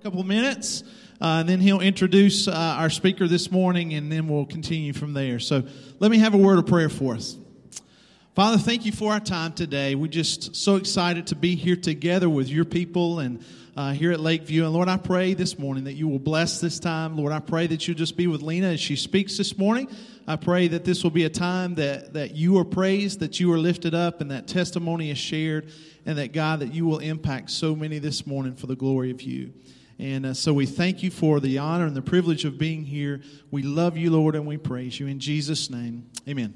couple of minutes, and then he'll introduce our speaker this morning, and then we'll continue from there. So let me have a word of prayer for us. Father, thank you for our time today. We're just so excited to be here together with your people and here at Lakeview. And Lord, I pray this morning that you will bless this time. Lord, I pray that you'll just be with Lena as she speaks this morning. I pray that this will be a time that you are praised, that you are lifted up, and that testimony is shared, and that, God, that you will impact so many this morning for the glory of you. And so we thank you for the honor and the privilege of being here. We love you, Lord, and we praise you. In Jesus' name, amen.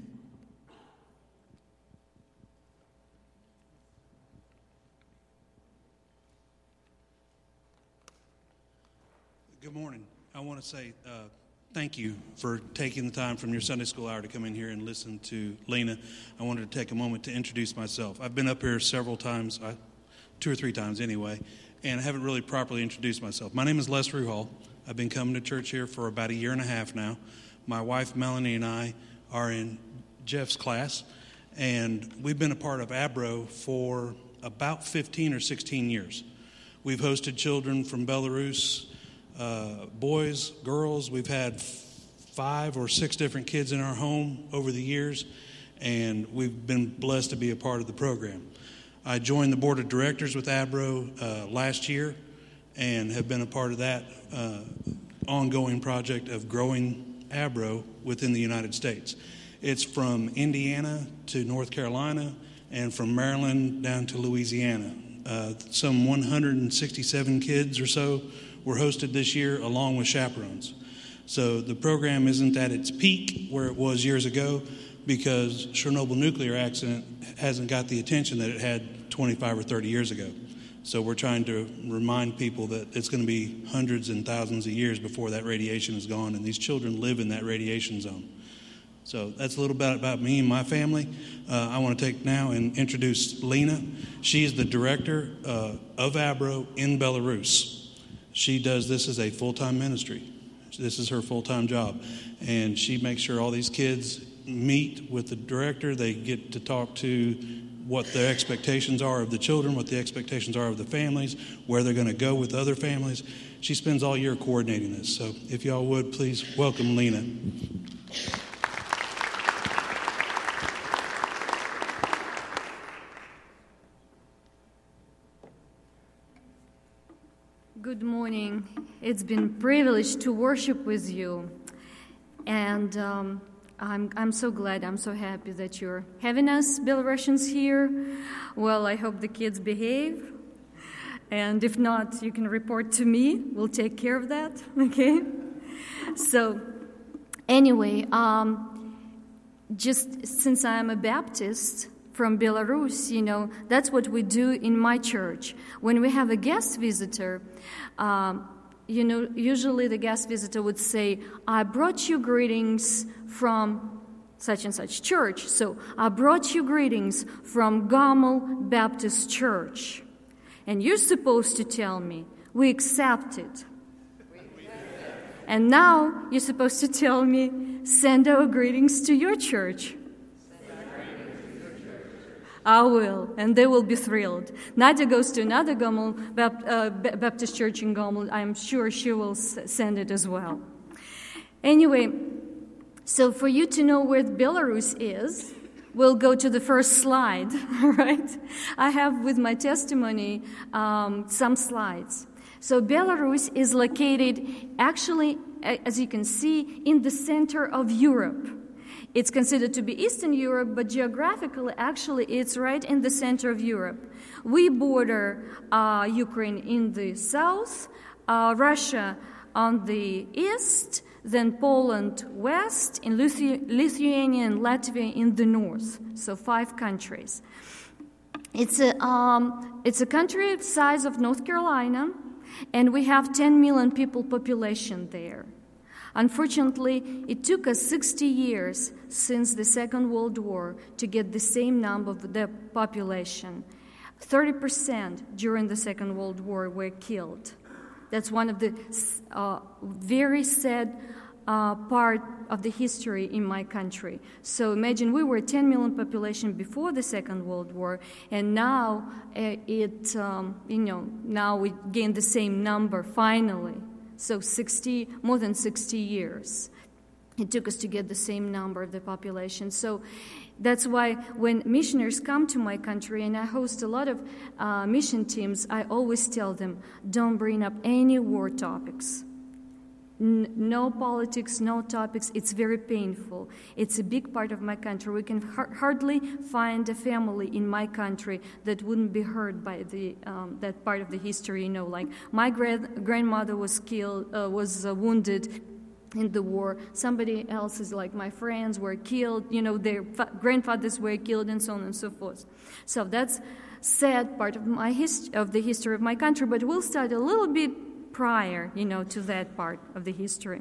Good morning. I want to say thank you for taking the time from your Sunday school hour to come in here and listen to Lena. I wanted to take a moment to introduce myself. I've been up here several times, 2 or 3 times anyway, and I haven't really properly introduced myself. My name is Les Ruhal. I've been coming to church here for about 1.5 years now. My wife Melanie and I are in Jeff's class, and we've been a part of Abro for about 15 or 16 years. We've hosted children from Belarus, boys, girls. We've had 5 or 6 different kids in our home over the years, and we've been blessed to be a part of the program. I joined the board of directors with Abro last year and have been a part of that ongoing project of growing Abro within the United States. It's from Indiana to North Carolina and from Maryland down to Louisiana. Some 167 kids or so were hosted this year along with chaperones. So the program isn't at its peak where it was years ago because Chernobyl nuclear accident hasn't got the attention that it had 25 or 30 years ago. So we're trying to remind people that it's going to be hundreds and thousands of years before that radiation is gone, and these children live in that radiation zone. So that's a little bit about me and my family. I want to take now and introduce Lena. She is the director of Abro in Belarus. She does this as a full-time ministry. This is her full-time job. And she makes sure all these kids meet with the director. They get to talk to what their expectations are of the children, what the expectations are of the families, where they're going to go with other families. She spends all year coordinating this. So if y'all would, please welcome Lena. Good morning. It's been a privilege to worship with you, and I'm so glad, I'm so happy that you're having us Belarusians here. Well, I hope the kids behave, and if not, you can report to me. We'll take care of that, okay? So, anyway, just since I'm a Baptist from Belarus, that's what we do in my church. When we have a guest visitor, usually the guest visitor would say, I brought you greetings from such and such church. So I brought you greetings from Gomel Baptist Church. And you're supposed to tell me, we accept it. And now you're supposed to tell me, send our greetings to your church. I will, and they will be thrilled. Nadia goes to another Gomel Baptist church in Gomel. I'm sure she will send it as well. Anyway, so for you to know where Belarus is, we'll go to the first slide, all right? I have with my testimony some slides. So Belarus is located, actually, as you can see, in the center of Europe. It's considered to be Eastern Europe, but geographically, actually, it's right in the center of Europe. We border Ukraine in the south, Russia on the east, then Poland west, and Lithuania and Latvia in the north. So 5 countries. It's a country the size of North Carolina, and we have 10 million people population there. Unfortunately, it took us 60 years since the Second World War to get the same number of the population. 30% during the Second World War were killed. That's one of the very sad part of the history in my country. So imagine we were a 10 million population before the Second World War, and now now we gained the same number finally. So more than 60 years. It took us to get the same number of the population. So that's why when missionaries come to my country, and I host a lot of mission teams, I always tell them, don't bring up any war topics. No politics, no topics. It's very painful. It's a big part of my country. We can hardly find a family in my country that wouldn't be hurt by that part of the history. Like my grandmother was killed, was wounded in the war. Somebody else's, like my friends, were killed. Their grandfathers were killed, and so on and so forth. So that's sad part of of the history of my country. But we'll start a little bit prior, to that part of the history.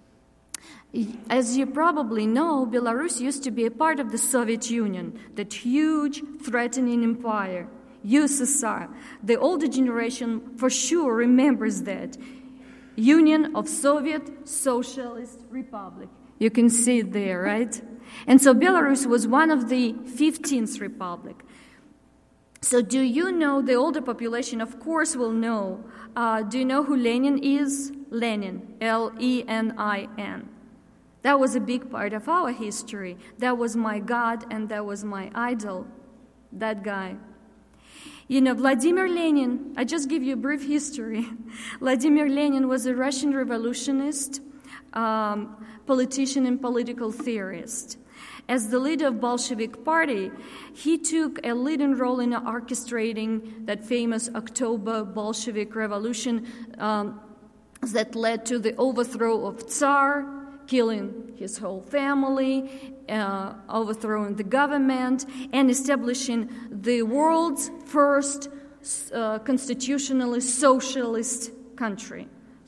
As you probably know, Belarus used to be a part of the Soviet Union, that huge threatening empire, USSR. The older generation for sure remembers that. Union of Soviet Socialist Republic. You can see it there, right? And so Belarus was one of the 15th republic. So do you know, the older population of course will know, do you know who Lenin is? Lenin, Lenin. That was a big part of our history. That was my God and that was my idol, that guy. Vladimir Lenin, I just give you a brief history. Vladimir Lenin was a Russian revolutionist, politician and political theorist. As the leader of Bolshevik Party, he took a leading role in orchestrating that famous October Bolshevik Revolution that led to the overthrow of Tsar, killing his whole family, overthrowing the government, and establishing the world's first constitutionally socialist country,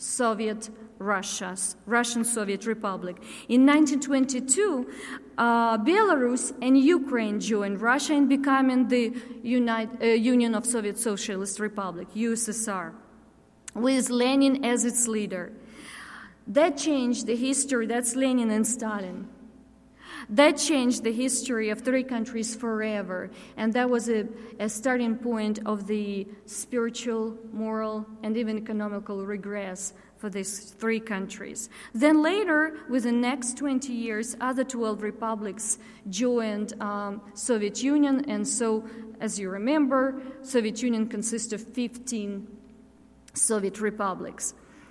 Russian Soviet Republic. In 1922, Belarus and Ukraine joined Russia in becoming the Union of Soviet Socialist Republic, USSR, with Lenin as its leader. That changed the history. That's Lenin and Stalin. That changed the history of three countries forever, and that was a starting point of the spiritual, moral, and even economical regress for these three countries. Then later, within the next 20 years, other 12 republics joined Soviet Union, and so, as you remember, Soviet Union consists of 15 Soviet republics.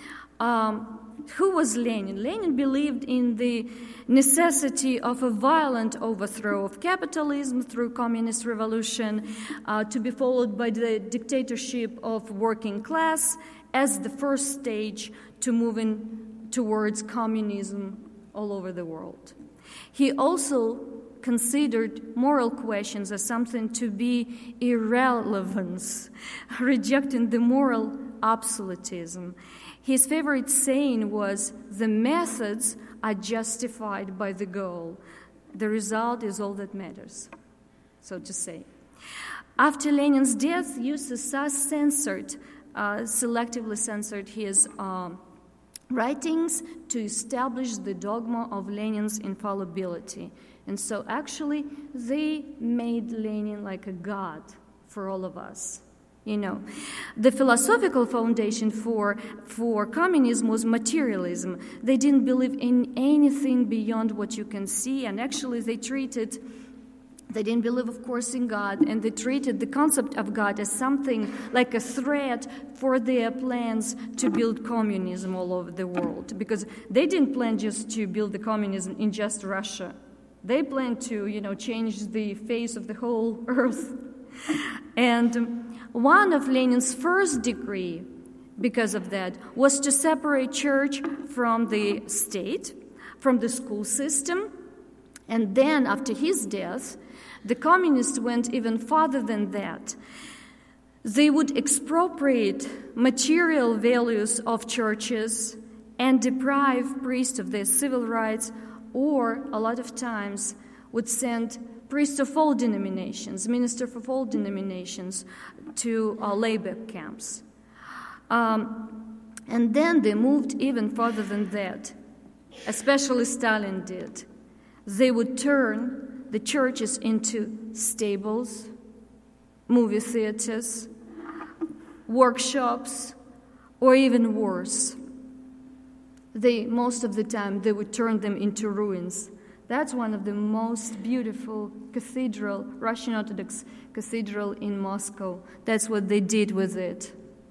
Who was Lenin? Lenin believed in the necessity of a violent overthrow of capitalism through communist revolution, to be followed by the dictatorship of working class as the first stage to moving towards communism all over the world. He also considered moral questions as something to be irrelevant, rejecting the moral absolutism. His favorite saying was, "The methods are justified by the goal. The result is all that matters," so to say. After Lenin's death, USSR selectively censored his writings to establish the dogma of Lenin's infallibility. And so actually, they made Lenin like a god for all of us. The philosophical foundation for communism was materialism. They didn't believe in anything beyond what you can see, and actually they didn't believe, of course, in God, and they treated the concept of God as something like a threat for their plans to build communism all over the world, because they didn't plan just to build the communism in just Russia. They planned to, change the face of the whole earth. And one of Lenin's first decree, because of that, was to separate church from the state, from the school system. And then, after his death, the communists went even farther than that. They would expropriate material values of churches and deprive priests of their civil rights, or a lot of times would send priests of all denominations, ministers of all denominations, to labor camps. And then they moved even further than that. especially Stalin did. They would turn the churches into stables, movie theaters, workshops, or even worse. Most of the time, they would turn them into ruins. That's one of the most beautiful Russian Orthodox cathedral in Moscow. That's what they did with it.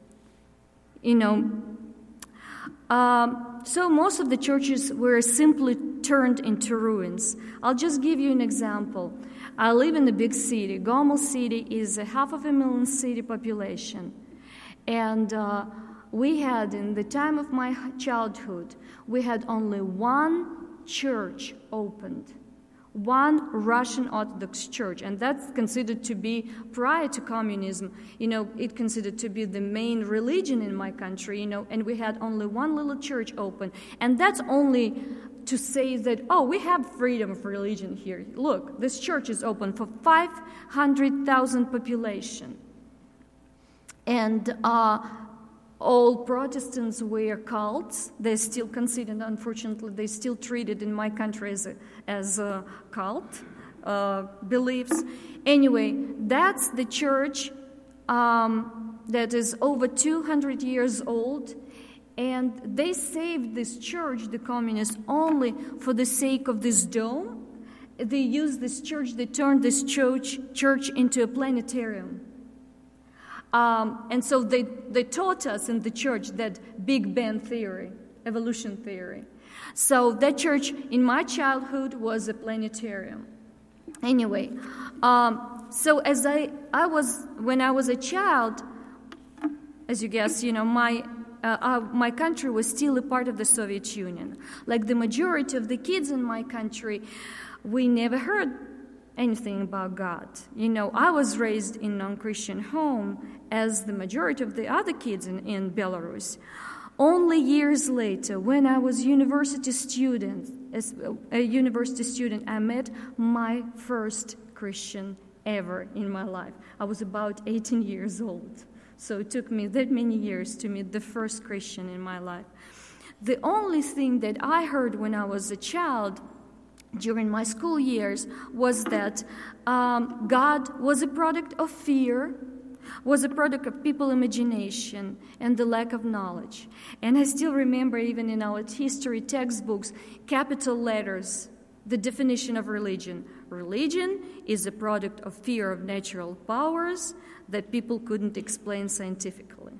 So most of the churches were simply turned into ruins. I'll just give you an example. I live in a big city. Gomel city is a 500,000 city population. And we had, in the time of my childhood, we had only one church opened, one Russian Orthodox church, and that's considered to be, prior to communism, it considered to be the main religion in my country, and we had only one little church open. And that's only to say that, we have freedom of religion here. Look, this church is open for 500,000 population. And all Protestants were cults. They're still considered, unfortunately, they're still treated in my country as a cult beliefs. Anyway, that's the church that is over 200 years old. And they saved this church, the communists, only for the sake of this dome. They used this church, they turned this church into a planetarium. And so they taught us in the church that Big Bang theory, evolution theory. So that church in my childhood was a planetarium. Anyway, so as when I was a child, as you guess, my country was still a part of the Soviet Union. Like the majority of the kids in my country, we never heard anything about God. I was raised in a non-Christian home, as the majority of the other kids in Belarus. Only years later, when I was as a university student, I met my first Christian ever in my life. I was about 18 years old. So it took me that many years to meet the first Christian in my life. The only thing that I heard when I was a child during my school years was that God was a product of fear, was a product of people's imagination and the lack of knowledge. And I still remember, even in our history textbooks, capital letters, the definition of religion. Religion is a product of fear of natural powers that people couldn't explain scientifically.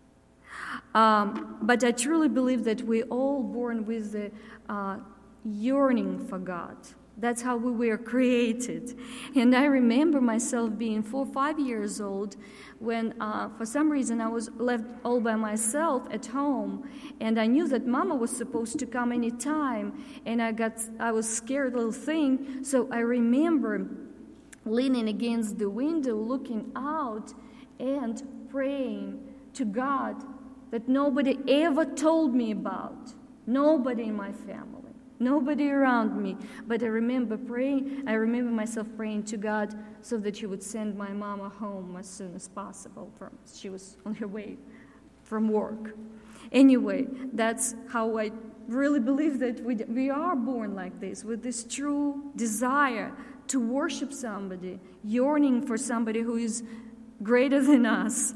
But I truly believe that we're all born with the yearning for God. That's how we were created. And I remember myself being 4 or 5 years old when, for some reason, I was left all by myself at home. And I knew that Mama was supposed to come any time. And I was scared little thing. So I remember leaning against the window, looking out and praying to God that nobody ever told me about. Nobody in my family. Nobody around me. But I remember myself praying to God so that He would send my mama home as soon as possible. She was on her way from work. Anyway, that's how I really believe that we are born like this, with this true desire to worship somebody, yearning for somebody who is greater than us.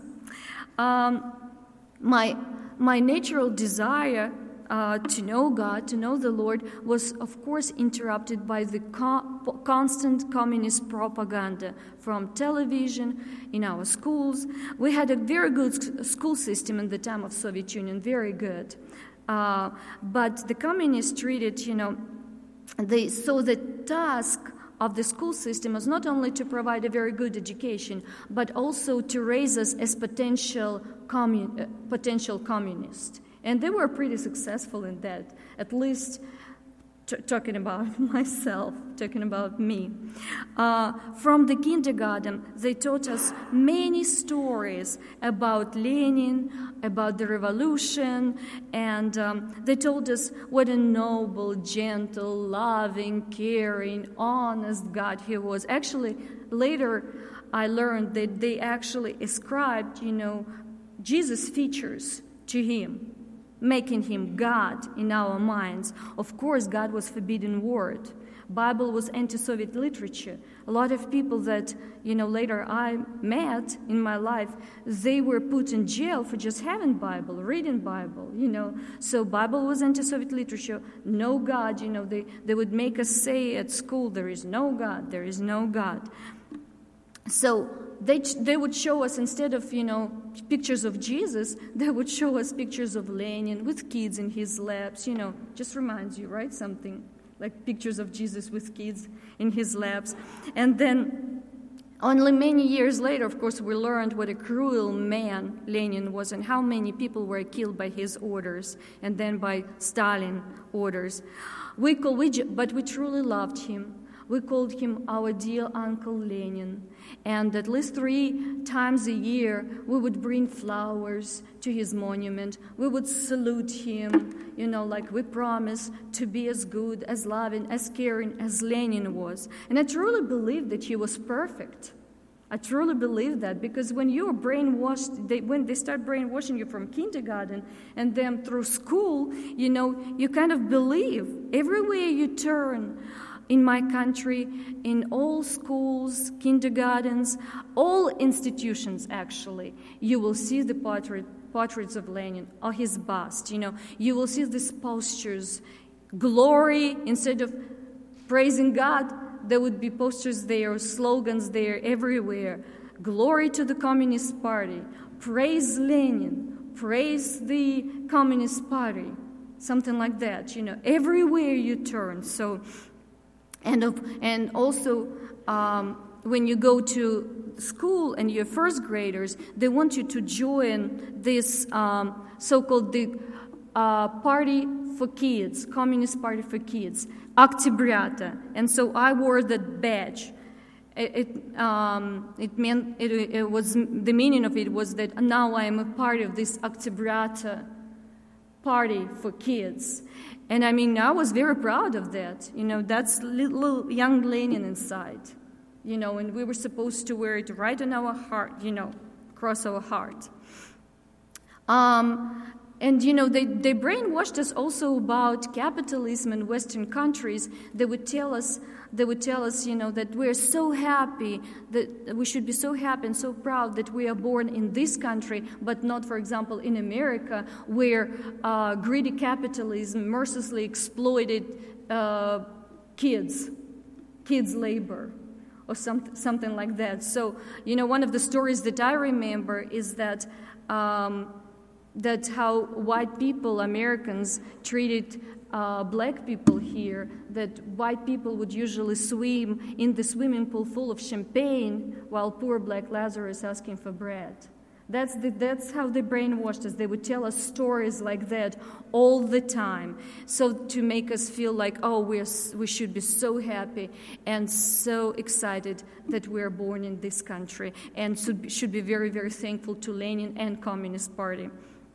My natural desire to know God, to know the Lord, was of course interrupted by the constant communist propaganda from television, in our schools. We had a very good school system in the time of Soviet Union, very good. But the communists treated, the task of the school system was not only to provide a very good education, but also to raise us as potential communists. And they were pretty successful in that, at least talking about myself, talking about me. From the kindergarten, they taught us many stories about Lenin, about the revolution, and they told us what a noble, gentle, loving, caring, honest God He was. Actually, later I learned that they actually ascribed, Jesus' features to Him. making him God in our minds. Of course, God was forbidden word. Bible was anti-Soviet literature. A lot of people that, later I met in my life, they were put in jail for just having Bible, reading Bible, So Bible was anti-Soviet literature. No God, they would make us say at school, there is no God, there is no God. So they would show us, instead of, pictures of Jesus, they would show us pictures of Lenin with kids in his laps, just reminds you, right, something. Like pictures of Jesus with kids in his laps. And then only many years later, of course, we learned what a cruel man Lenin was and how many people were killed by his orders and then by Stalin orders. But we truly loved him. We called him our dear Uncle Lenin. And at least 3 times a year, we would bring flowers to his monument. We would salute him, like we promised to be as good, as loving, as caring as Lenin was. And I truly believe that he was perfect. I truly believe that, because when you're brainwashed, when they start brainwashing you from kindergarten and then through school, you kind of believe everywhere you turn. In my country, in all schools, kindergartens, all institutions actually, you will see the portraits of Lenin or his bust. You will see these postures. Glory, instead of praising God, there would be posters there, slogans there everywhere. Glory to the Communist Party. Praise Lenin. Praise the Communist Party. Something like that, everywhere you turn. So. And also, when you go to school and you're first graders, they want you to join this so-called party for kids, Communist Party for Kids, Oktябрята. And so I wore that badge. It was the meaning of it was that now I am a part of this Oktябрята party for kids. And I was very proud of that. That's little young Lenin inside. And we were supposed to wear it right on our heart, across our heart. And they brainwashed us also about capitalism in Western countries. They would tell us, that we're so happy, that we should be so happy and so proud that we are born in this country, but not, for example, in America, where greedy capitalism mercilessly exploited kids' labor, or something like that. So, one of the stories that I remember is that how white people, Americans, treated black people here, that white people would usually swim in the swimming pool full of champagne while poor black Lazarus asking for bread. That's how they brainwashed us. They would tell us stories like that all the time, so to make us feel like, we should be so happy and so excited that we're born in this country, and should be very, very thankful to Lenin and Communist Party.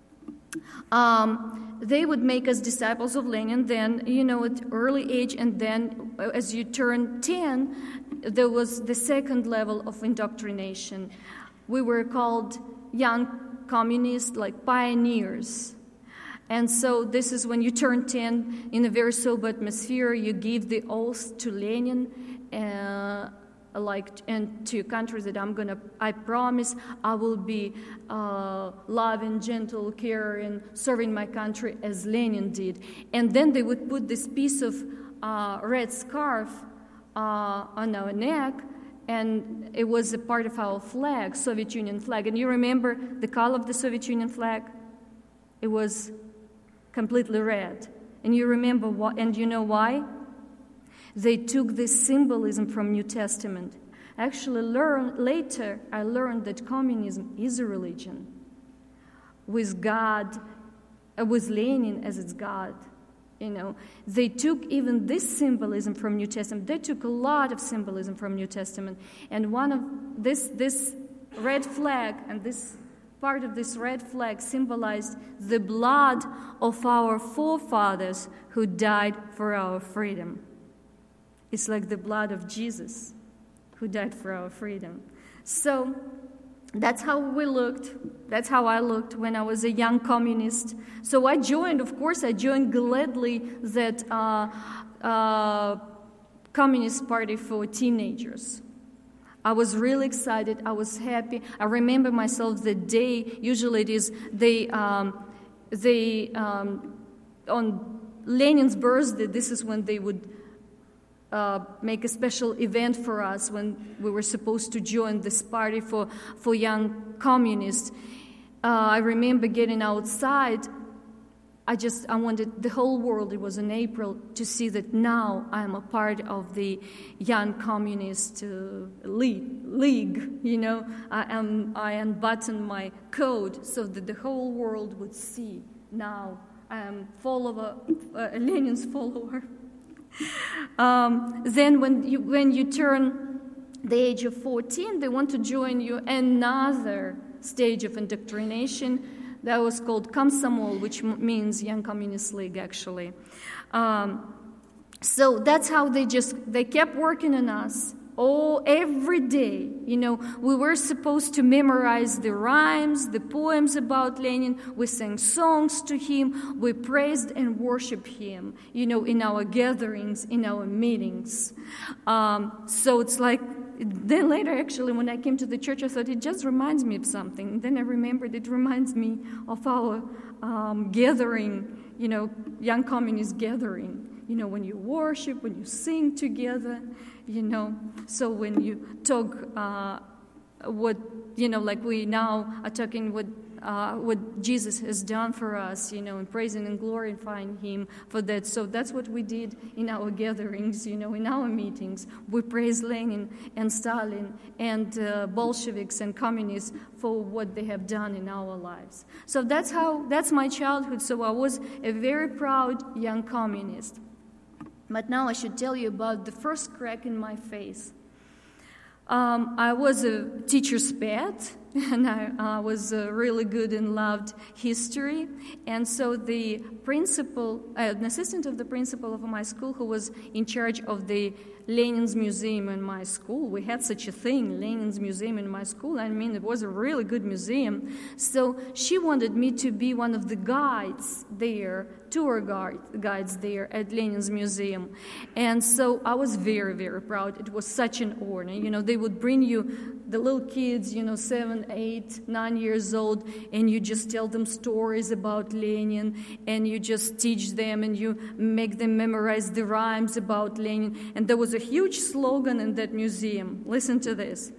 They would make us disciples of Lenin then, at early age, and then as you turn 10, there was the second level of indoctrination. We were called young communists, like pioneers. And so this is when you turn 10, in a very sober atmosphere, you give the oath to Lenin, and to your country that I promise I will be loving, gentle, caring, serving my country as Lenin did. And then they would put this piece of red scarf on our neck, and it was a part of our flag, Soviet Union flag. And you remember the color of the Soviet Union flag? It was completely red. And you remember and you know why? They took this symbolism from New Testament. Actually, later I learned that communism is a religion with God, with Lenin as its God. They took even this symbolism from New Testament. They took a lot of symbolism from New Testament, and one of this red flag, and this part of this red flag symbolized the blood of our forefathers who died for our freedom. It's like the blood of Jesus who died for our freedom. So That's how we looked. That's how I looked when I was a young communist. So I joined gladly that Communist Party for teenagers. I was really excited. I was happy. I remember myself the day. Usually it is on Lenin's birthday. This is when they would make a special event for us when we were supposed to join this party for young communists. I remember getting outside. I wanted the whole world, it was in April, to see that now I am a part of the Young Communist League. You know, I unbuttoned my coat so that the whole world would see now I am Lenin's follower. Then when you turn the age of 14, they want to join you another stage of indoctrination. That was called Komsomol, which means Young Communist League, actually. So that's how they kept working on us every day. You know, we were supposed to memorize the rhymes, the poems about Lenin. We sang songs to him. We praised and worshiped him, you know, in our gatherings, in our meetings. So it's like, then later, actually, when I came to the church, I thought it just reminds me of something. And then I remembered it reminds me of our gathering, you know, young communist gathering. You know, when you worship, when you sing together, you know. So when you talk what, you know, like we now are talking what Jesus has done for us, you know, and praising and glorifying him for that. So that's what we did in our gatherings, you know, in our meetings. We praise Lenin and Stalin and Bolsheviks and communists for what they have done in our lives. So that's my childhood. So I was a very proud young communist. But now I should tell you about the first crack in my face. I was a teacher's pet, and I was really good and loved history. And so the principal, an assistant of the principal of my school, who was in charge of the Lenin's Museum in my school. We had such a thing, Lenin's Museum in my school. I mean, it was a really good museum. So she wanted me to be one of the guides there, tour guides there at Lenin's Museum. And so I was very, very proud. It was such an honor. You know, they would bring you the little kids, you know, 7, 8, 9 years old, and you just tell them stories about Lenin, and you just teach them, and you make them memorize the rhymes about Lenin. And there was a huge slogan in that museum. Listen to this.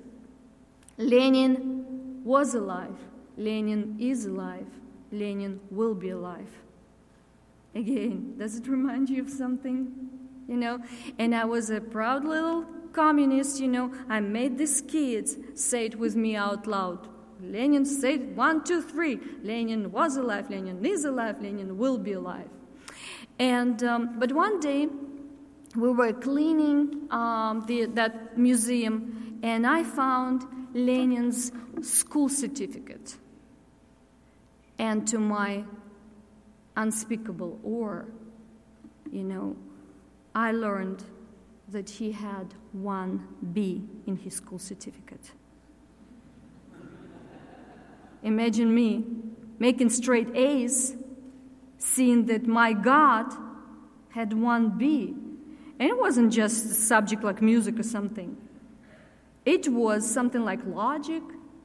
Lenin was alive. Lenin is alive. Lenin will be alive. Again, does it remind you of something? You know, and I was a proud little communist, you know. I made these kids say it with me out loud. Lenin said 1, 2, 3. Lenin was alive. Lenin is alive. Lenin will be alive. And but one day we were cleaning that museum, and I found Lenin's school certificate. And to my unspeakable awe, you know, I learned that he had 1 B in his school certificate. Imagine me making straight A's, seeing that my God had 1 B. And it wasn't just a subject like music or something. It was something like logic.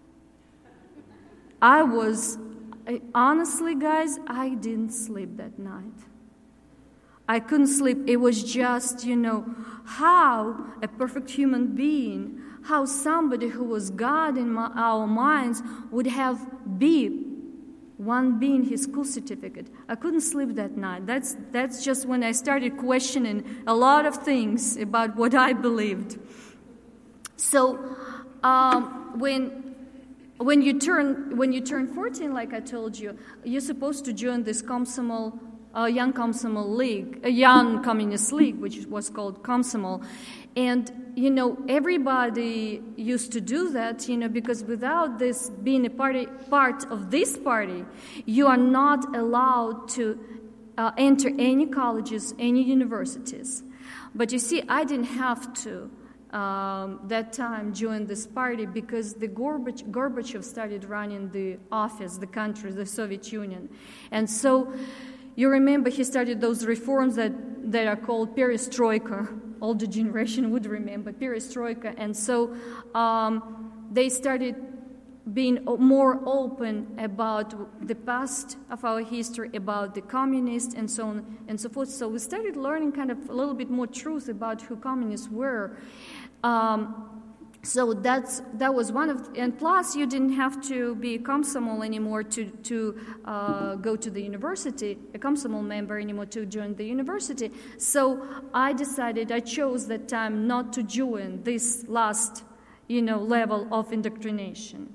Honestly, guys, I didn't sleep that night. I couldn't sleep. It was just, you know, how a perfect human being, how somebody who was God in our minds would have 1 B in his school certificate. I couldn't sleep that night. That's just when I started questioning a lot of things about what I believed. So when you turn 14, like I told you, you're supposed to join this Komsomol, Young Komsomol League, a Young Communist League, which was called Komsomol. And, you know, everybody used to do that, you know, because without this being a part of this party, you are not allowed to enter any colleges, any universities. But you see, I didn't have to that time joined this party because the Gorbachev started running the office, the country, the Soviet Union. And so you remember he started those reforms that are called perestroika. Older generation would remember perestroika. And so they started being more open about the past of our history, about the communists and so on and so forth. So we started learning kind of a little bit more truth about who communists were. So that was one of, and plus you didn't have to be a Komsomol anymore to go to the university, a Komsomol member anymore to join the university. So I chose that time not to join this last, level of indoctrination.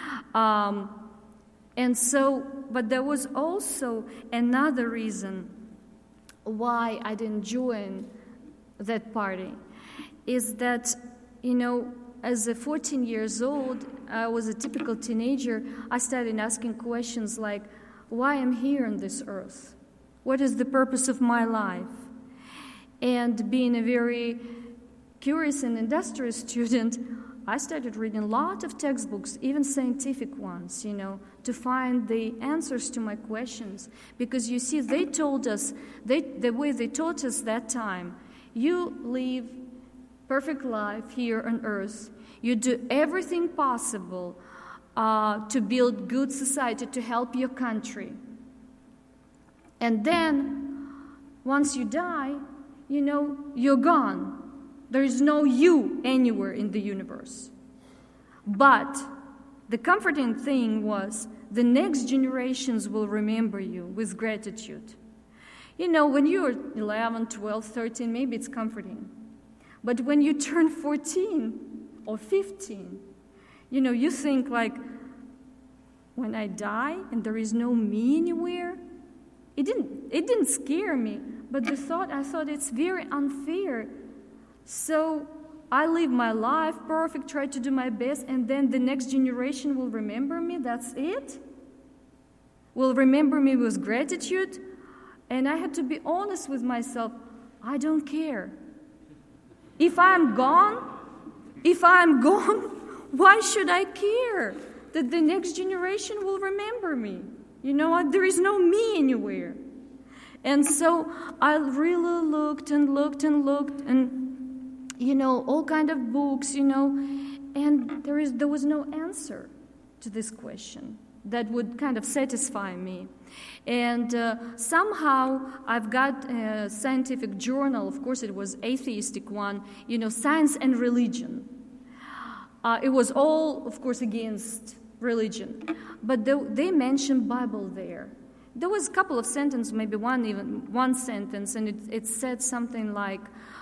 And so, but there was also another reason why I didn't join that party, is that, as a 14 years old, I was a typical teenager. I started asking questions like, why I'm here on this earth? What is the purpose of my life? And being a very curious and industrious student, I started reading a lot of textbooks, even scientific ones, to find the answers to my questions. Because you see, they told us, the way they taught us that time, you live perfect life here on earth. You do everything possible to build good society, to help your country. And then, once you die, you're gone. There is no you anywhere in the universe. But the comforting thing was the next generations will remember you with gratitude. When you're 11, 12, 13, maybe it's comforting. But when you turn 14 or 15, you think like, when I die and there is no me anywhere, it didn't scare me, but I thought it's very unfair. So I live my life perfect, try to do my best, and then the next generation will remember me, that's it? Will remember me with gratitude? And I had to be honest with myself, I don't care. If I'm gone, why should I care that the next generation will remember me? There is no me anywhere. And so I really looked and all kind of books, and there was no answer to this question that would kind of satisfy me. And somehow I've got a scientific journal, of course it was atheistic one, Science and Religion. It was all, of course, against religion. But they mentioned Bible there. There was a couple of sentences, maybe one sentence, and it said something like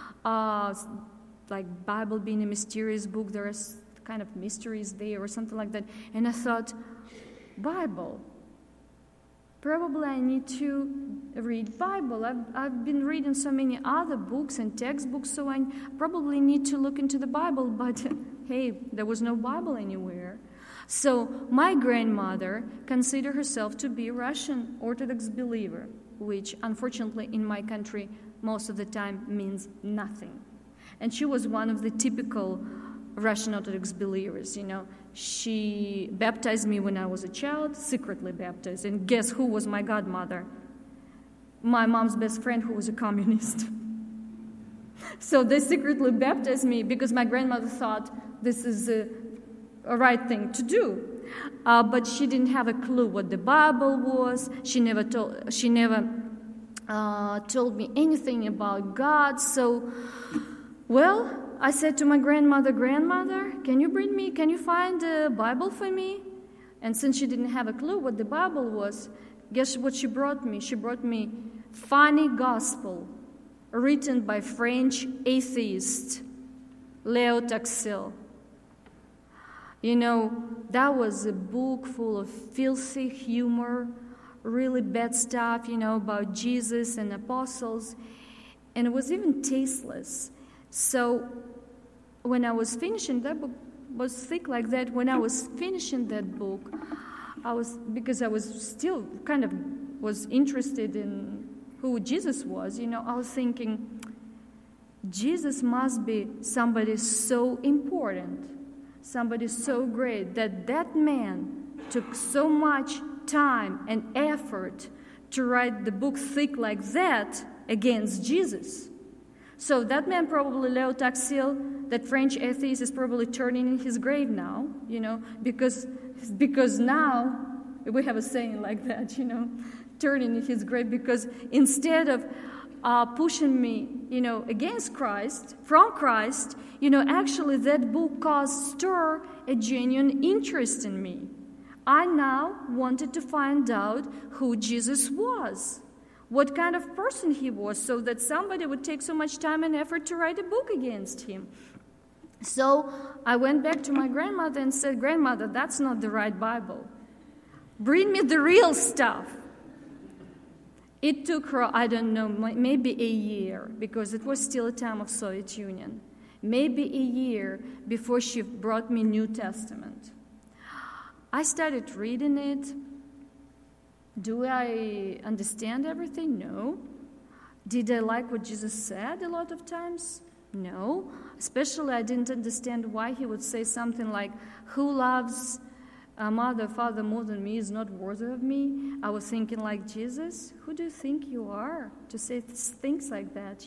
Bible being a mysterious book, there are kind of mysteries there or something like that. And I thought, Bible, probably I need to read Bible. I've been reading so many other books and textbooks, so I probably need to look into the Bible, but hey, there was no Bible anywhere. So my grandmother considered herself to be a Russian Orthodox believer, which unfortunately in my country most of the time means nothing. And she was one of the typical Russian Orthodox believers, She baptized me when I was a child, secretly baptized. And guess who was my godmother? My mom's best friend, who was a communist. So they secretly baptized me because my grandmother thought this is a right thing to do. But she didn't have a clue what the Bible was. She never told me anything about God. So, well, I said to my grandmother, can you find a Bible for me? And since she didn't have a clue what the Bible was, guess what she brought me? She brought me Funny Gospel, written by French atheist Leo Tocqueville. That was a book full of filthy humor, really bad stuff, about Jesus and apostles, and it was even tasteless. So when I was finishing, that book was thick like that. When I was finishing that book, because I was still was interested in who Jesus was, I was thinking, Jesus must be somebody so important, somebody so great, that man took so much time and effort to write the book thick like that against Jesus. So that man, probably Leo Taxil, that French atheist, is probably turning in his grave now, because now we have a saying like that, turning in his grave, because instead of pushing me, against Christ, from Christ, actually that book stirred a genuine interest in me. I now wanted to find out who Jesus was, what kind of person he was, so that somebody would take so much time and effort to write a book against him. So I went back to my grandmother and said, "Grandmother, that's not the right Bible. Bring me the real stuff." It took her, I don't know, maybe a year, because it was still a time of Soviet Union. Maybe a year before she brought me New Testament. I started reading it. Do I understand everything? No. Did I like what Jesus said a lot of times? No. Especially I didn't understand why he would say something like, "Who loves a mother, father more than me is not worthy of me." I was thinking like, Jesus, who do you think you are to say things like that,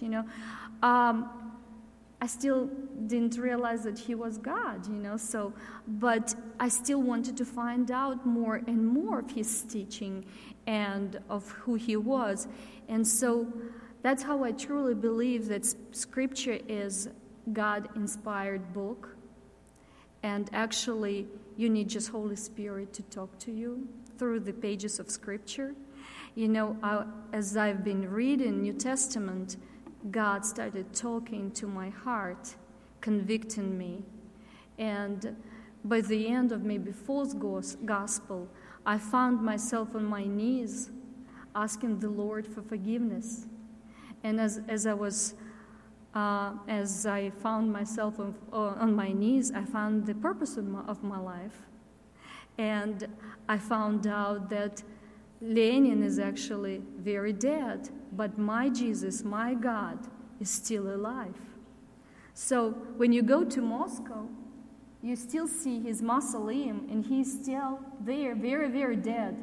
I still didn't realize that he was God, but I still wanted to find out more and more of his teaching and of who he was. And so that's how I truly believe that Scripture is God-inspired book. And actually, you need just Holy Spirit to talk to you through the pages of Scripture. As I've been reading New Testament, God started talking to my heart, convicting me. And by the end of maybe fourth gospel, I found myself on my knees asking the Lord for forgiveness. And as I found myself on my knees, I found the purpose of my life. And I found out that Lenin is actually very dead, but my Jesus, my God, is still alive. So when you go to Moscow, you still see his mausoleum, and he's still there, very, very dead.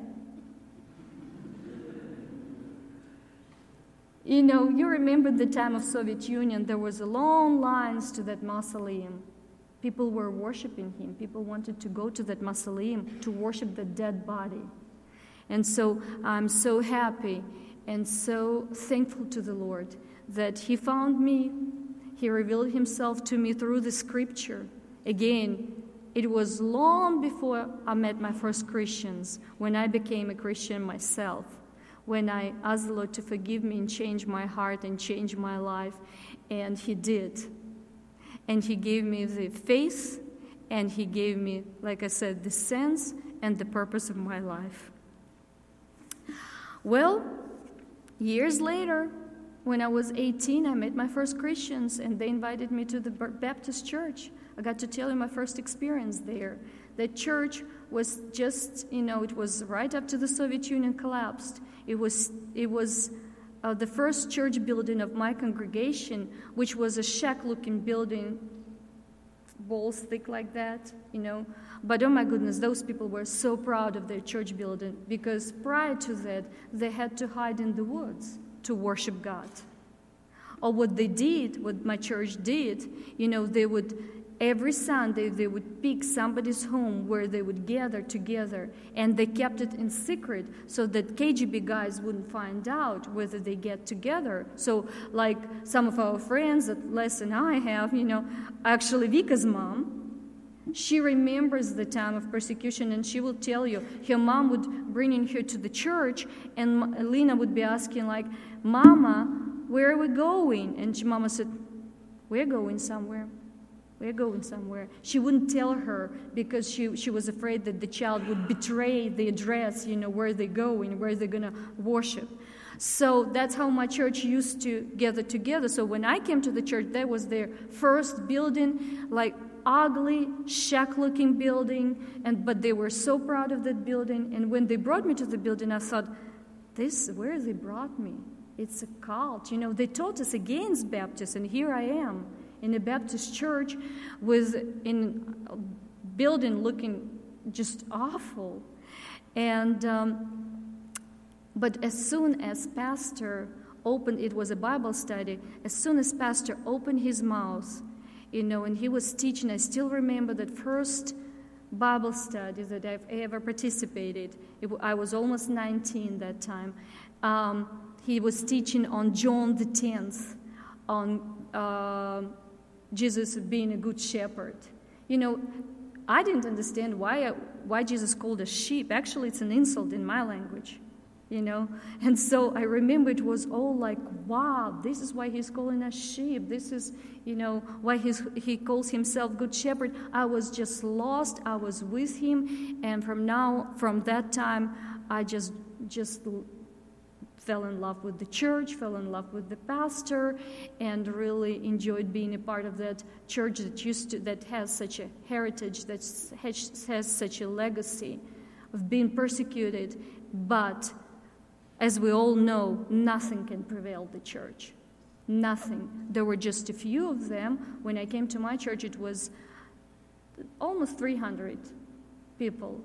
You remember the time of Soviet Union, there was long lines to that mausoleum. People were worshiping him. People wanted to go to that mausoleum to worship the dead body. And so I'm so happy and so thankful to the Lord that he found me. He revealed himself to me through the Scripture. Again, it was long before I met my first Christians, when I became a Christian myself, when I asked the Lord to forgive me and change my heart and change my life, and he did. And he gave me the faith, and he gave me, like I said, the sense and the purpose of my life. Well, years later, when I was 18, I met my first Christians, and they invited me to the Baptist church. I got to tell you my first experience there. The church was just, it was right after the Soviet Union collapsed. It was the first church building of my congregation, which was a shack-looking building, walls thick like that, But oh my goodness, those people were so proud of their church building, because prior to that, they had to hide in the woods to worship God. Or what my church did, they would, every Sunday, they would pick somebody's home where they would gather together, and they kept it in secret so that KGB guys wouldn't find out whether they get together. So like some of our friends that Les and I have, actually Vika's mom, she remembers the time of persecution, and she will tell you her mom would bring her to the church, and Lena would be asking like, "Mama, where are we going?" And Mama said, "We're going somewhere. We're going somewhere." She wouldn't tell her because she was afraid that the child would betray the address, where they're going, where they're going to worship. So that's how my church used to gather together. So when I came to the church, that was their first building, like ugly, shack-looking building, but they were so proud of that building. And when they brought me to the building, I thought, where they brought me? It's a cult. They taught us against Baptists, and here I am in a Baptist church in a building looking just awful. And but as soon as Pastor opened, it was a Bible study, as soon as Pastor opened his mouth, and he was teaching, I still remember that first Bible study that I've ever participated. I was almost 19 that time. He was teaching on John the 10th, on Jesus being a good shepherd. I didn't understand why Jesus called us sheep. Actually, it's an insult in my language, And so I remember it was all like, wow, this is why he's calling us sheep. This is, why he calls himself good shepherd. I was just lost. I was with him. And from that time, I just fell in love with the church, fell in love with the pastor, and really enjoyed being a part of that church that has such a heritage, that has such a legacy of being persecuted. But as we all know, nothing can prevail the church. Nothing. There were just a few of them. When I came to my church, it was almost 300 people,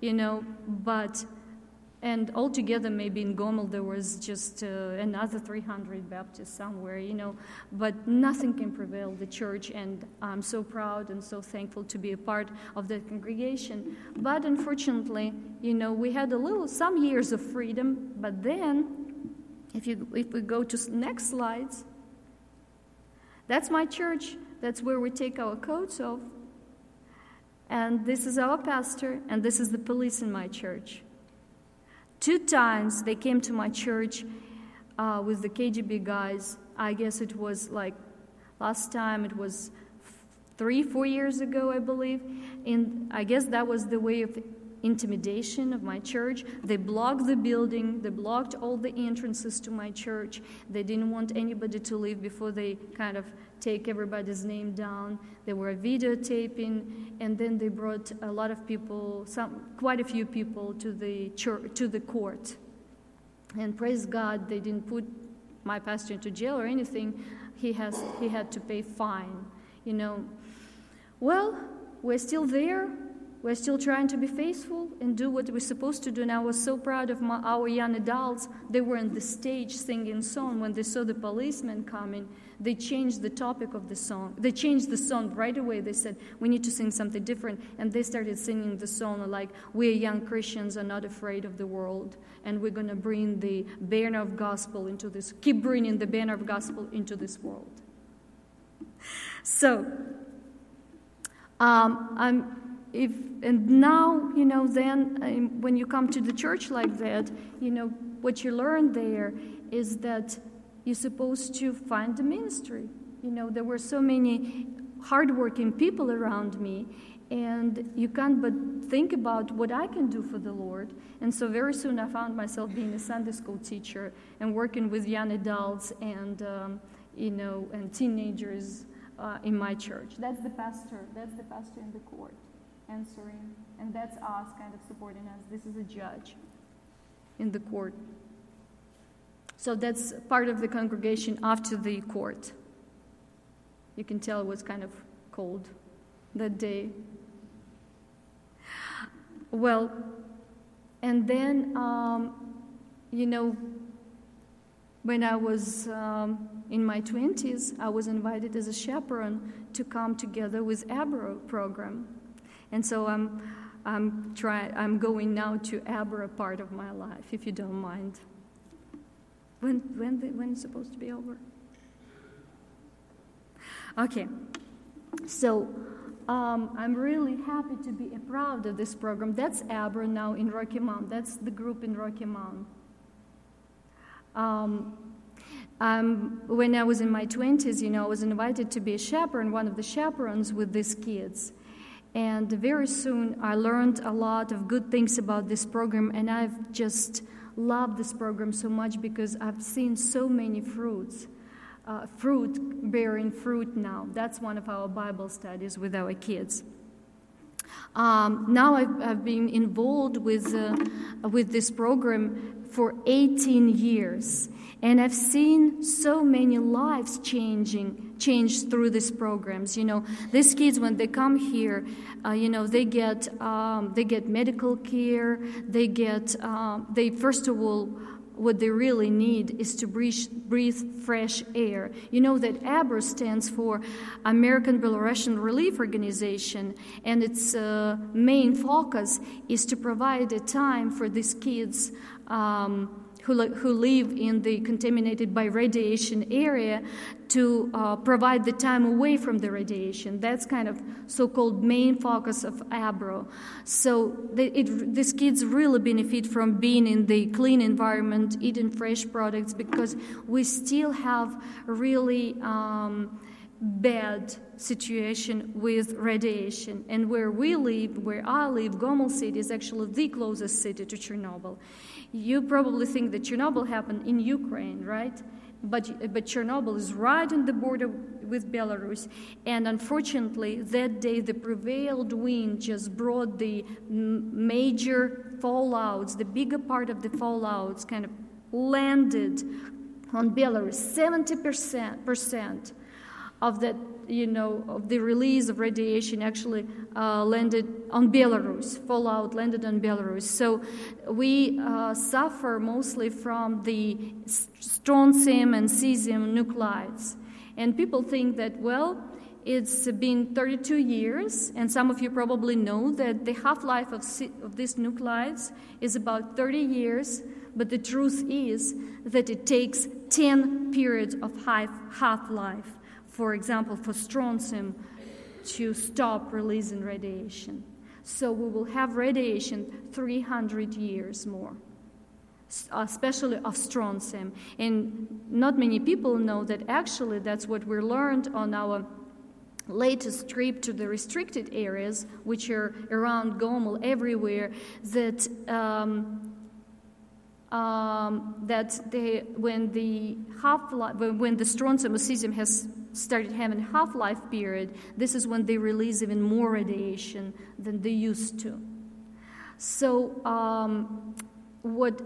and altogether, maybe in Gomel, there was just another 300 Baptists somewhere, But nothing can prevail the church, and I'm so proud and so thankful to be a part of that congregation. But unfortunately, we had some years of freedom. But then, if we go to next slides, that's my church. That's where we take our coats off. And this is our pastor, and this is the police in my church. 2 times they came to my church with the KGB guys. I guess it was like last time it was 3-4 years ago, I believe. And I guess that was the way of intimidation of my church. They blocked the building. They blocked all the entrances to my church. They didn't want anybody to leave before they kind of take everybody's name down. They were videotaping, and then they brought a lot of people, quite a few people, to the church, to the court. And praise God, they didn't put my pastor into jail or anything. He had to pay fine. Well, we're still there. We're still trying to be faithful and do what we're supposed to do. And I was so proud of our young adults. They were on the stage singing song. When they saw the policeman coming, they changed the topic of the song. They changed the song right away. They said, we need to sing something different. And they started singing the song like, we young Christians are not afraid of the world. And we're going to bring the banner of gospel keep bringing the banner of gospel into this world. So, then when you come to the church like that, what you learn there is that you're supposed to find the ministry. There were so many hardworking people around me, and you can't but think about what I can do for the Lord. And so very soon I found myself being a Sunday school teacher and working with young adults and teenagers in my church. That's the pastor in the court answering, and that's us kind of supporting us. This is a judge in the court. So that's part of the congregation after the court. You can tell it was kind of cold that day. Well, and then, when I was in my 20s, I was invited as a chaperone to come together with Abra program. And so I'm going now to Abra part of my life, if you don't mind. When it's supposed to be over? Okay. So I'm really happy to be proud of this program. That's Abra now in Rocky Mount. That's the group in Rocky Mount. When I was in my 20s, I was invited to be a chaperone, one of the chaperones with these kids. And very soon I learned a lot of good things about this program, and I've just loved this program so much because I've seen so many bearing fruit now. That's one of our Bible studies with our kids. Now I've been involved with this program for 18 years. And I've seen so many lives change through these programs. These kids, when they come here, they get medical care. They first of all, what they really need is to breathe fresh air. You know that ABRO stands for American Belarusian Relief Organization, and its main focus is to provide a time for these kids who live in the contaminated by radiation area to provide the time away from the radiation. That's kind of so-called main focus of ABRO. So these kids really benefit from being in the clean environment, eating fresh products, because we still have really bad situation with radiation. And where I live, Gomel City is actually the closest city to Chernobyl. You probably think that Chernobyl happened in Ukraine, right? But Chernobyl is right on the border with Belarus. And unfortunately, that day, the prevailed wind just brought the major fallouts, the bigger part of the fallouts kind of landed on Belarus. 70% of that, of the release of radiation actually landed on Belarus. Fallout landed on Belarus. So we suffer mostly from the strontium and cesium nuclides. And people think that, it's been 32 years, and some of you probably know that the half-life of these nuclides is about 30 years, but the truth is that it takes 10 periods of half-life. For example, for strontium to stop releasing radiation. So we will have radiation 300 years more, especially of strontium. And not many people know that actually that's what we learned on our latest trip to the restricted areas, which are around Gomel everywhere, that when the strontium or cesium has started having a half-life period, this is when they release even more radiation than they used to. So a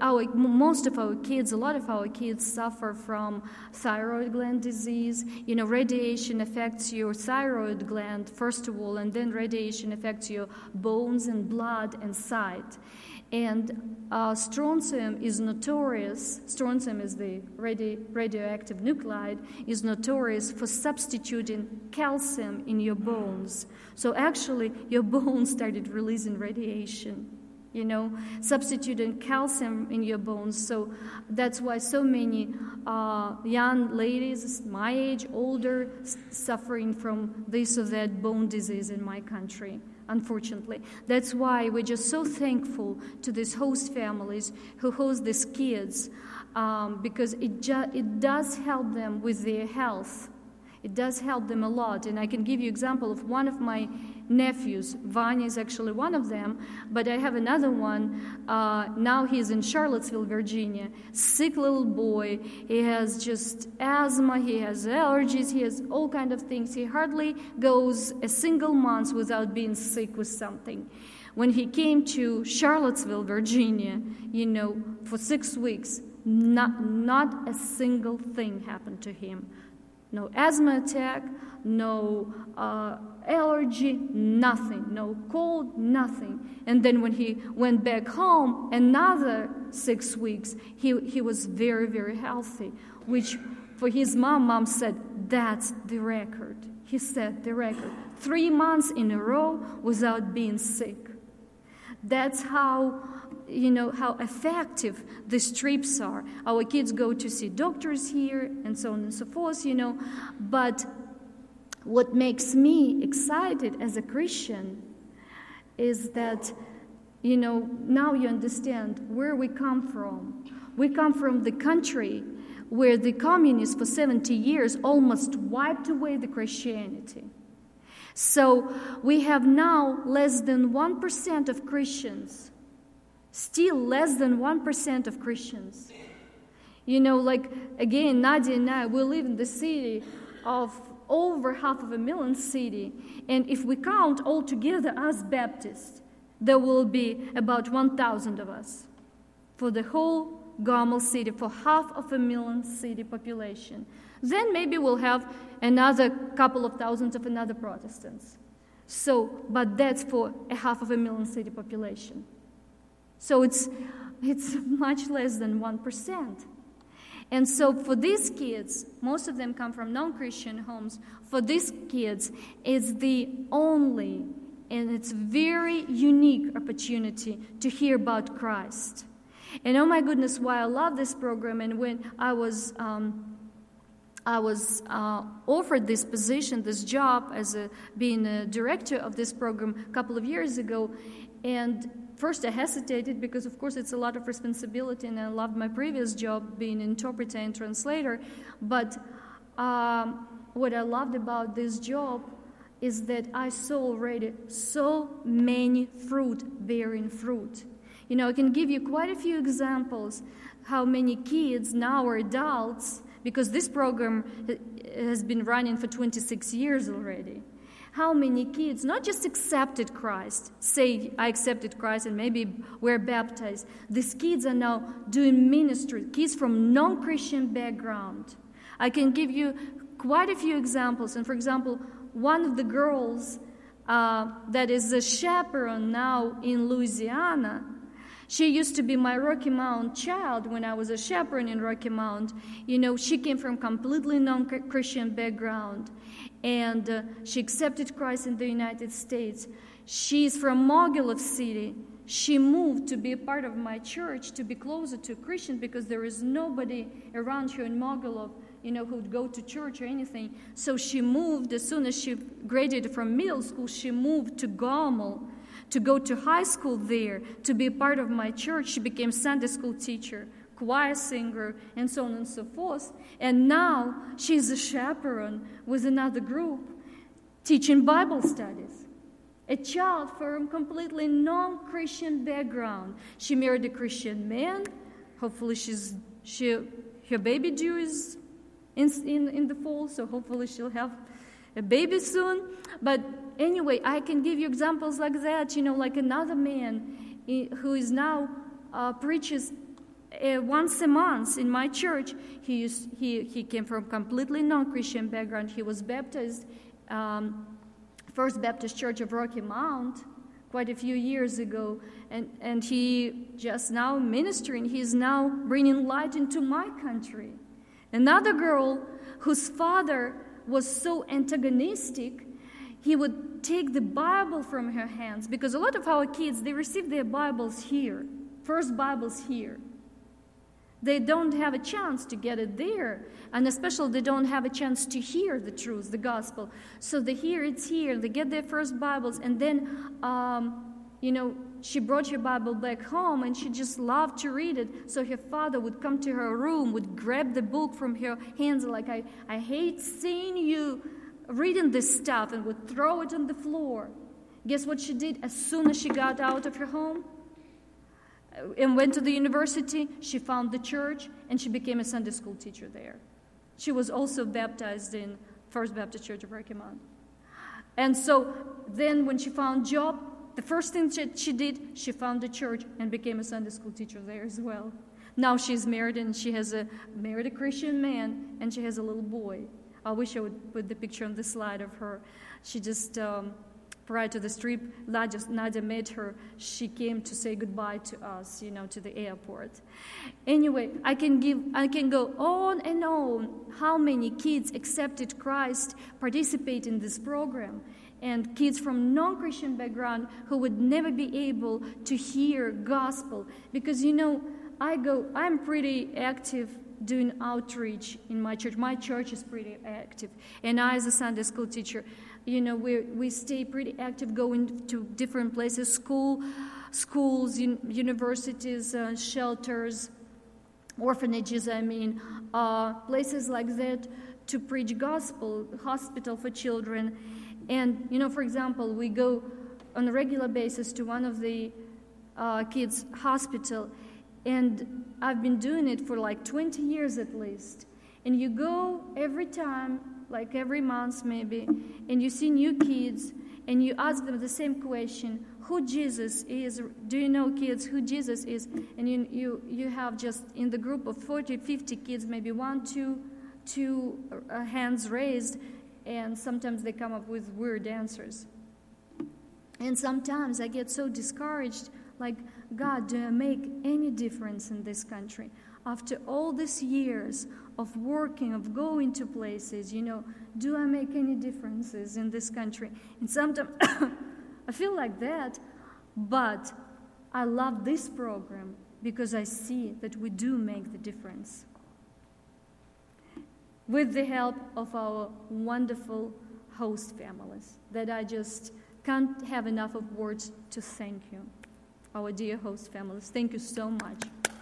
lot of our kids suffer from thyroid gland disease. Radiation affects your thyroid gland, first of all, and then radiation affects your bones and blood and sight. And strontium is notorious. Strontium is the radioactive nuclide, is notorious for substituting calcium in your bones. So actually, your bones started releasing radiation, substituting calcium in your bones. So that's why so many young ladies, my age, older, suffering from this or that bone disease in my country. Unfortunately. That's why we're just so thankful to these host families who host these kids, because it does help them with their health. It does help them a lot. And I can give you an example of one of my nephews. Vanya is actually one of them, but I have another one. Now he's in Charlottesville, Virginia. Sick little boy. He has just asthma, he has allergies, he has all kinds of things. He hardly goes a single month without being sick with something. When he came to Charlottesville, Virginia, for 6 weeks, not a single thing happened to him. No asthma attack, no allergy, nothing, no cold, nothing. And then when he went back home, another 6 weeks, he was very, very healthy, which for his mom said, that's the record. He set the record. 3 months in a row without being sick. That's how effective these trips are. Our kids go to see doctors here and so on and so forth, But what makes me excited as a Christian is that, now you understand where we come from. We come from the country where the communists for 70 years almost wiped away the Christianity. So we have now less than 1% of Christians. Still less than 1% of Christians. Again, Nadia and I, we live in the city of over 500,000 city. And if we count all together as Baptists, there will be about 1,000 of us for the whole Gomel city, for 500,000 city population. Then maybe we'll have another couple of thousands of another Protestants. So, but that's for 500,000 city population. So it's much less than 1%. And so for these kids, most of them come from non-Christian homes. For these kids, it's the only and it's very unique opportunity to hear about Christ. And oh my goodness, why I love this program. And when I was offered this position, this job as being a director of this program a couple of years ago, and first I hesitated because of course it's a lot of responsibility, and I loved my previous job being an interpreter and translator. But what I loved about this job is that I saw already so many bearing fruit. You know, I can give you quite a few examples how many kids now are adults, because this program has been running for 26 years already. How many kids not just accepted Christ, say, I accepted Christ and maybe were baptized. These kids are now doing ministry, kids from non-Christian background. I can give you quite a few examples. And for example, one of the girls that is a chaperone now in Louisiana, she used to be my Rocky Mount child when I was a chaperone in Rocky Mount. You know, she came from completely non-Christian background, and she accepted Christ in the United States. She's from Mogilev City. She moved to be a part of my church, to be closer to Christian, because there is nobody around here in Mogilev, you know, who would go to church or anything. So she moved, as soon as she graduated from middle school, she moved to Gomel to go to high school there, to be a part of my church. She became Sunday school teacher, choir singer, and so on and so forth. And now she's a chaperone with another group teaching Bible studies. A child from completely non-Christian background. She married a Christian man. Hopefully her baby due is in the fall, so hopefully she'll have a baby soon. But anyway, I can give you examples like that, you know, like another man who is now preaches once a month in my church. He came from completely non-Christian background. He was baptized First Baptist Church of Rocky Mount quite a few years ago, and he just now ministering. He's now bringing light into my country. Another girl whose father was so antagonistic, he would take the Bible from her hands, because a lot of our kids, they receive their Bibles here, first Bibles here. They don't have a chance to get it there, and especially they don't have a chance to hear the truth, the gospel. So they hear it's here, they get their first Bibles, and then, she brought her Bible back home, and she just loved to read it. So her father would come to her room, would grab the book from her hands, like, I hate seeing you reading this stuff, and would throw it on the floor. Guess what she did as soon as she got out of her home? And went to the university. She found the church, and she became a Sunday school teacher there. She was also baptized in First Baptist Church of Rocky Mount. And so then when she found a job, the first thing she did, she found a church and became a Sunday school teacher there as well. Now she's married, and she has married a Christian man, and she has a little boy. I wish I would put the picture on the slide of her. She just... prior to this trip, Nadia met her. She came to say goodbye to us, to the airport. Anyway, I can go on and on how many kids accepted Christ, participate in this program, and kids from non-Christian background who would never be able to hear gospel. Because, I'm pretty active doing outreach in my church. My church is pretty active. And I, as a Sunday school teacher, we stay pretty active, going to different places, schools, universities, shelters, orphanages, places like that, to preach gospel, hospital for children. And, for example, we go on a regular basis to one of the kids' hospital, and I've been doing it for like 20 years at least. And you go every time, like every month maybe, and you see new kids, and you ask them the same question, who Jesus is. Do you know, kids, who Jesus is? And you have just in the group of 40, 50 kids, maybe 1, 2 hands raised, and sometimes they come up with weird answers. And sometimes I get so discouraged, like, God, do I make any difference in this country? After all these years of working, of going to places, do I make any differences in this country? And sometimes I feel like that, but I love this program because I see that we do make the difference. With the help of our wonderful host families, that I just can't have enough of words to thank you. Our dear host families, thank you so much.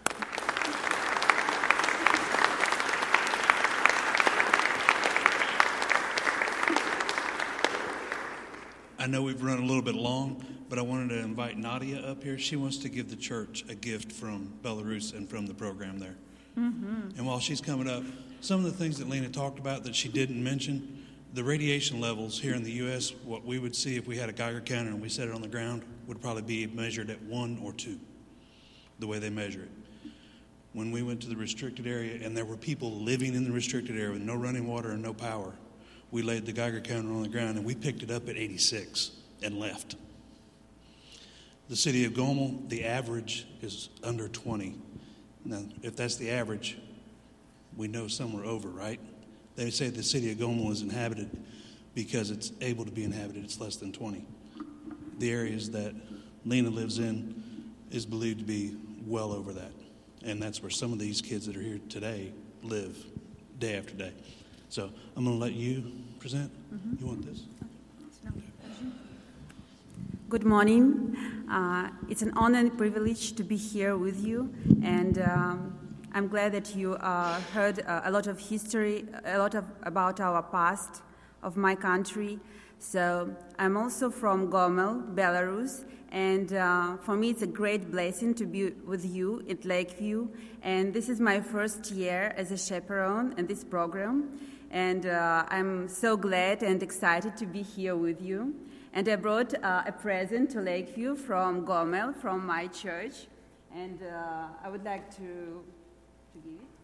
I know we've run a little bit long, but I wanted to invite Nadia up here. She wants to give the church a gift from Belarus and from the program there. Mm-hmm. And while she's coming up, some of the things that Lena talked about that she didn't mention, the radiation levels here in the U.S., what we would see if we had a Geiger counter and we set it on the ground, would probably be measured at 1 or 2, the way they measure it. When we went to the restricted area and there were people living in the restricted area with no running water and no power, we laid the Geiger counter on the ground and we picked it up at 86 and left. The city of Gomel, the average is under 20. Now, if that's the average, we know some are over, right? They say the city of Gomel is inhabited because it's able to be inhabited. It's less than 20. The areas that Lena lives in is believed to be well over that. And that's where some of these kids that are here today live day after day. So I'm going to let you present. Mm-hmm. You want this? Good morning. It's an honor and privilege to be here with you. And I'm glad that you heard a lot of history, about our past of my country. So I'm also from Gomel, Belarus, and for me it's a great blessing to be with you at Lakeview. And this is my first year as a chaperone in this program, and I'm so glad and excited to be here with you. And I brought a present to Lakeview from Gomel, from my church, and I would like to give it.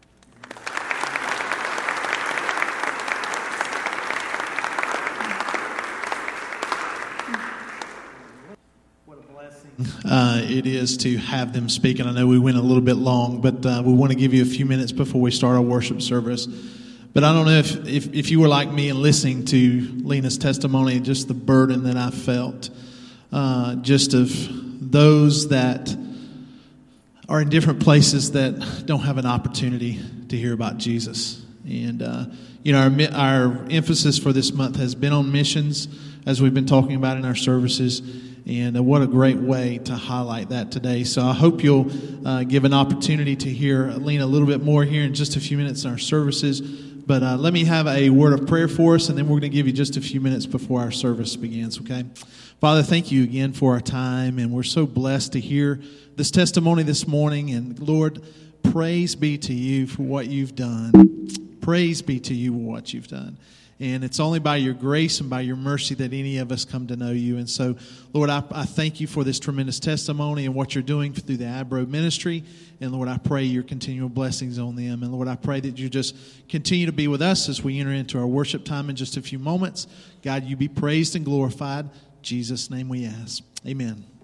What a blessing it is to have them speak. And I know we went a little bit long, but we want to give you a few minutes before we start our worship service. But I don't know if you were like me and listening to Lena's testimony, just the burden that I felt, just of those that are in different places that don't have an opportunity to hear about Jesus. And, our emphasis for this month has been on missions, as we've been talking about in our services. And what a great way to highlight that today. So I hope you'll give an opportunity to hear Lena a little bit more here in just a few minutes in our services. But let me have a word of prayer for us, and then we're going to give you just a few minutes before our service begins, okay? Father, thank you again for our time, and we're so blessed to hear this testimony this morning. And Lord, praise be to you for what you've done. Praise be to you for what you've done. And it's only by your grace and by your mercy that any of us come to know you. And so, Lord, I thank you for this tremendous testimony and what you're doing through the Abro ministry. And, Lord, I pray your continual blessings on them. And, Lord, I pray that you just continue to be with us as we enter into our worship time in just a few moments. God, you be praised and glorified. In Jesus' name we ask. Amen.